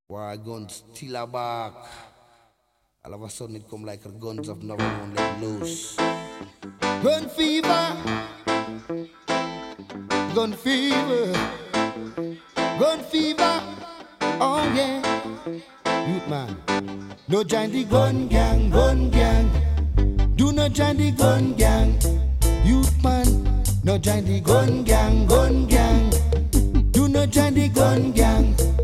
Where our guns still are back. All of a sudden it come like a guns of never won't let loose. Gun fever, gun fever, gun fever. Oh yeah, youth man. No join the gun gang, gun gang. Do not join the gun gang, youth man. No join the gun gang, gun gang. Do not join the gun gang.